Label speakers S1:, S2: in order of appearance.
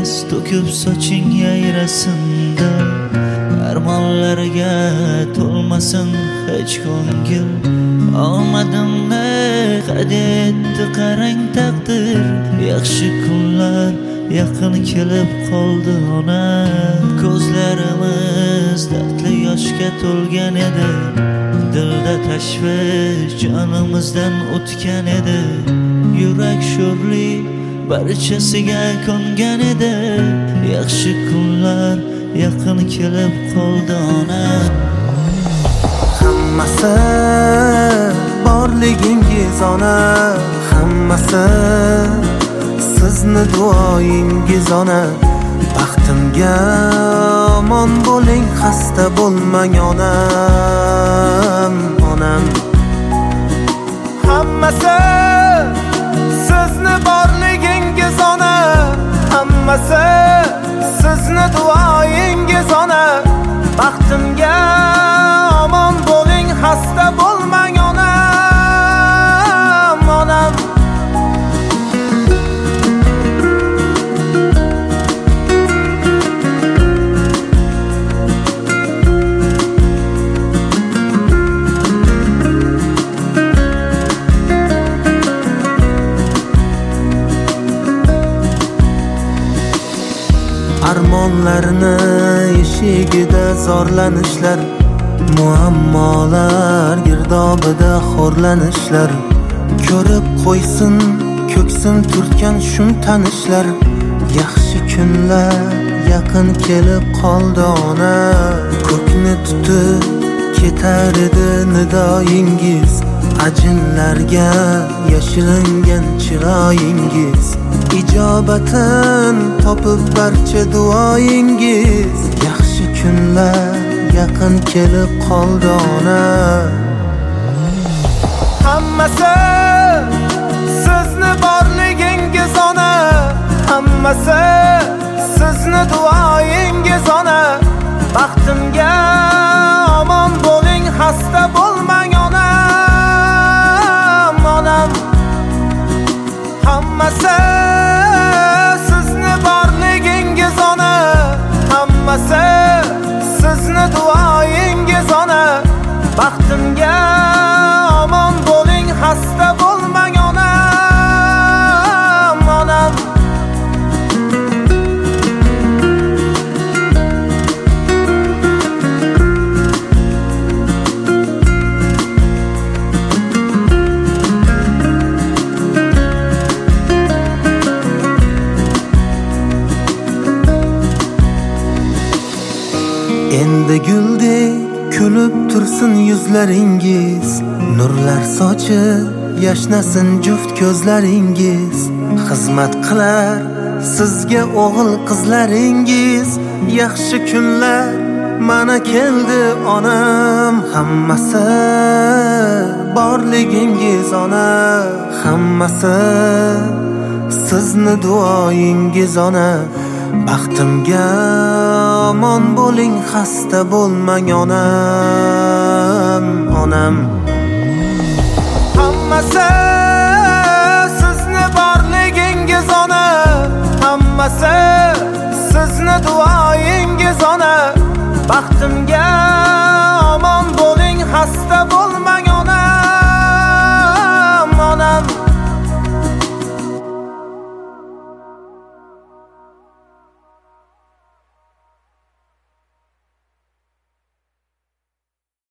S1: to'kib soching yayrasında armonlarga to'lmasin hech ko'ngil omadimni hadya etdi qarang taqdir yaxshi kunlar yaqin kelib qoldi ona ko'zlarimiz dardli yoshga to'lgan edi dilda tashvish jonimizdan o'tgan edi yurak sho'rli barchasiga ko'ngan edi yaxshi kunlar yaqin kelib qoldi ona
S2: hammasi borligingiz ona hammasi sizni duoyingiz ona baxtimga omon bo'ling xasta bo'lmang onam onam hammasi sizni borligingiz ona hammasi sizni duoyingiz ona baxtimga omon bo'ling xasta bo'lmang onam onam armonlarni eshigida zorlanishlar muammolar girdobida xo'rlanishlar ko'rib qo'ysin ko'ksim turtgan shum tanishlar yaxshi kunlar yaqin kelib qoldi ona ko'kni tutib ketar edi nidoyingiz ajinlarga yashiringan chiroyingiz ijobatin topib barcha duoyingiz yaxshi kunlar yaqin kelib qoldi ona hammasi sizni borligingiz ona hammasi sizni duoyingiz ona baxtimga omon bo'ling xasta bo'lmang onam onam hammasi sizni borligingiz ona hammasi sizni duoyingiz ona baxtimga omon bo'ling xasta bo'lmang onam onam endi guldek kulib tursin yuzlaringiz nurlar sochib yashnasin juft ko'zlaringiz xizmat qilar sizga o'g'il qizlaringiz yaxshi kunlar mana keldi onam hammasi borligingiz ona hammasi sizni duoyingiz ona baxtimga omon bo'ling xasta bo'lmang onam onam hammasi sizni borligingiz ona hammasi sizni duoyingiz ona baxtimga